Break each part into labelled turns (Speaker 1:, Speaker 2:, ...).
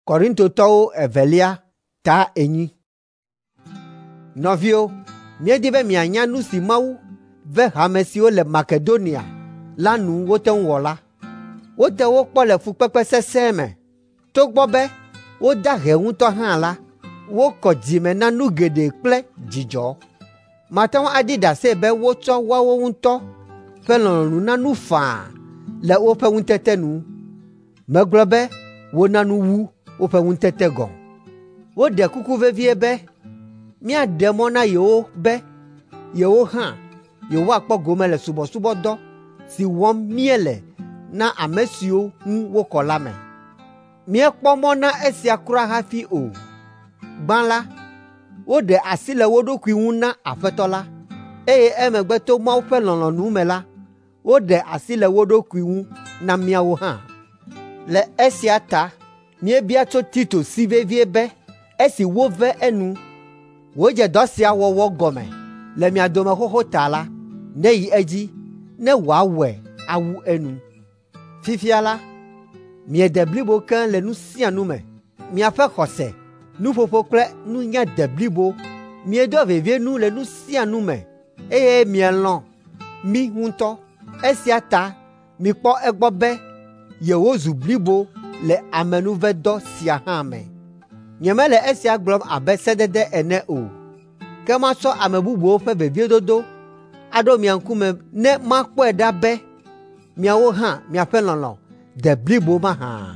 Speaker 1: Korintotɔwo evelia ta enyi. Nɔvio, míedi be mianya nu si Mawu ve hame siwo le Makedonia la nu wote ŋu wɔ la. Wote wo kpɔ le fukpekpe sesẽ me. Togbɔ be woda hɛ ŋutɔ hã la, wokɔ dzime na nu geɖe kple dzidzɔ. Mate ŋu aɖi ɖase be wotsɔ woawo ŋutɔ ƒe lɔlɔ̃nu na nu faa le woƒe ŋutete nu. Megblɔ be wona nu wu woƒe ŋutete gɔ̃. Woɖe kuku vevie be míaɖe mɔ na yewo be yewo hã yewoakpɔ gome le subɔsubɔdɔ si wɔm míele na ame siwo ŋu wokɔ la me. Míekpɔ mɔ na esia kura hafi o. Gbã la, woɖe asi le wo ɖokui ŋu na Aƒetɔ la, eye emegbe to Mawu ƒe lɔlɔ̃nu me la, woɖe asi le wo ɖokui ŋu na míawo hã. Le esia ta, míebia tso Tito si vevie be esi wove enu, wodze dɔ sia wɔwɔ gɔme le mia dome xoxo ta la, neyi edzi ne wòawɔe awu enu. Fifia la, miede blibo keŋ le nu sia nu me. Miaƒe xɔse, nuƒoƒo kple nunya de blibo. Miedo vevie nu le nu sia nu me, eye mielɔ̃ mi ŋutɔ. Esia ta mikpɔ egbɔ be yewozu blibo le amenuvedɔ sia hã me. Nyemele esia gblɔm abe sedede ene o, ke matsɔ ame bubuwo ƒe veviedodo aɖo mia ŋkume ne makpɔe ɖa be miawo hã miaƒe lɔlɔ̃ de blibo mahã.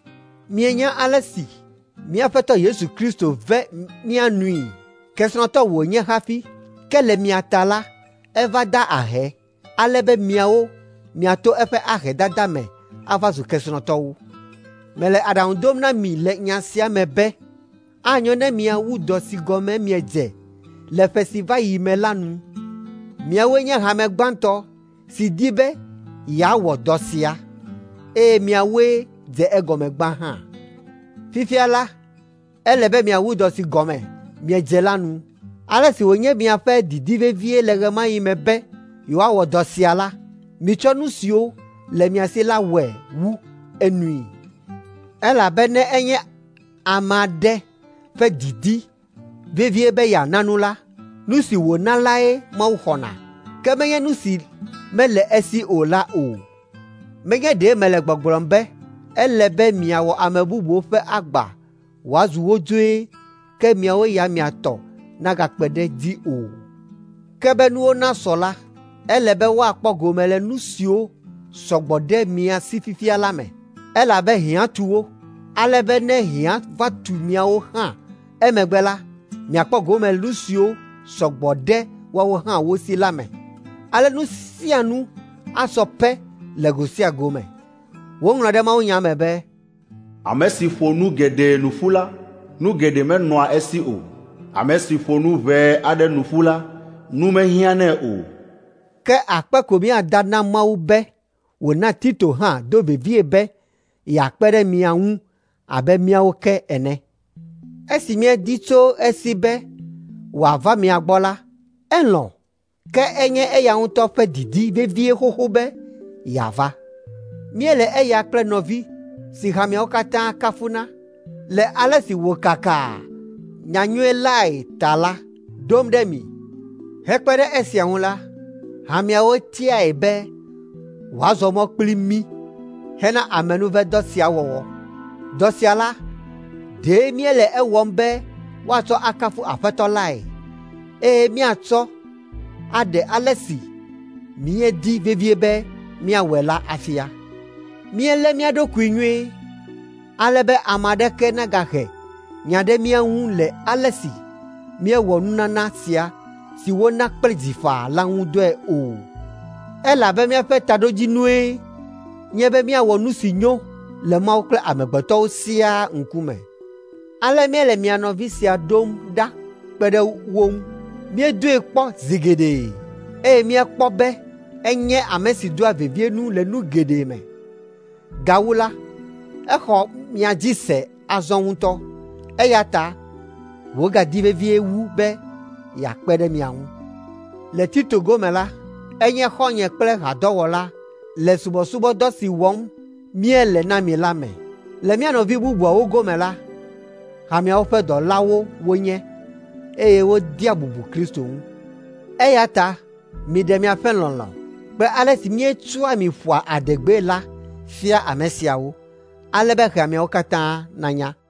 Speaker 1: Mienya ale si mía Aƒetɔ Yesu Kristo ve mía nui. Kesinɔtɔ wònye hafi, ke le mia ta la, eva da ahɛ, ale be miawo miato eƒe ahɛdada me ava zu kesinɔtɔwo. Mele aɖaŋu dom na mi le nya sia me be anyo ne miawu dɔ si gɔme miedze le ƒe si va yi me la nu. Miawoe nye hame gbãtɔ si di be yeawɔ dɔ sia, eye miawoe dze egɔme gbã hã. Fifia la, ele be miawu dɔ si gɔme miedze la nu. Ale si wònye miaƒe didi vevie le ɣe ma ɣi me be yewoawɔ dɔ sia la, mitsɔ nu siwo le mia si la wɔe wu enui. Elabena enye ame aɖe ƒe didi vevie be yeana nu la, nu si wòna lae Mawu xɔna, ke menye nu si mele esi o la o. Menye ɖe mele gbɔgblɔm be ele be miawɔ ame bubuwo ƒe agba wòazu wo dzoe, ke miawo ya miatɔ nagakpe ɖe dzi o. Ke be nuwo nasɔ la, ele be woakpɔ gome le nu siwo sɔgbɔ ɖe mia si fifia la me. Elabe hiã tu wo, ale be ne hiã va tu miawo hã emegbe la, miakpɔ gome le nu siwo sɔgbɔ ɖe woawo hã wo si la me. Ale nu sia nu asɔ pɛ le go sia go me. Woŋlɔ ɖe mawunya me be
Speaker 2: ame si ƒo nu geɖe nuƒu la, nu geɖe menɔa esi o. Ame si ƒo nu ʋɛ aɖe nuƒu la, nu mehiãnɛ o.
Speaker 1: Ke akpe ko míada na Mawu be wòna Tito hã do vevie be yeakpe ɖe mia ŋu abe míawo ke ene. Esi míedi tso esi be wòava mia gbɔ la, elɔ̃, ke enye eya ŋutɔ ƒe didi vevie xoxo be yeava. Míele eya kple nɔvi si hameawo katã kafuna le ale si wòkaka nyanyuie lae ta la ɖom ɖe mi. Hekpe ɖe esia ŋu la, hameawo tiae be wòazɔ mɔ kpli mí hena amenuvedɔ sia wɔwɔ. Dɔ sia la, ɖe míele ewɔm be woatsɔ akafu Aƒetɔ lae, eye míatsɔ aɖe ale si míedi vevie be míawɔe la afia. Míelé mía ɖokui nyuie, ale be ame aɖeke nagahe nya ɖe mía ŋu le ale si míewɔ nunana sia si wona kple dzifaa la ŋu dɔe o. Elabe míaƒe taɖodzinue nye be míawɔ nu si nyo le Mawu kple amegbetɔwo siaa ŋkume. Ale míele mia nɔvi sia ɖom ɖa kpe ɖe wo ŋu. Míedoe kpɔ zi geɖe, eye míekpɔ be enye ame si doa vevie nu le nu geɖe me. Gawu la, exɔ mia dzi se azɔ ŋutɔ, eya ta wògadi vevie wu be yeakpe ɖe mia ŋu. Le Tito gome la, enye xɔ̃nye kple hadɔwɔla le subɔsubɔdɔ si wɔm míele na mi la me. Le mia nɔvi bubuawo gome la, hameawo ƒe dɔlawo wonye, eye wodea bubu Kristo ŋu. Eya ta miɖe miaƒe lɔlɔ̃ kple ale si míetsɔa mi ƒoa adegbe la fia ame siawo, ale be heameawo katã nanya.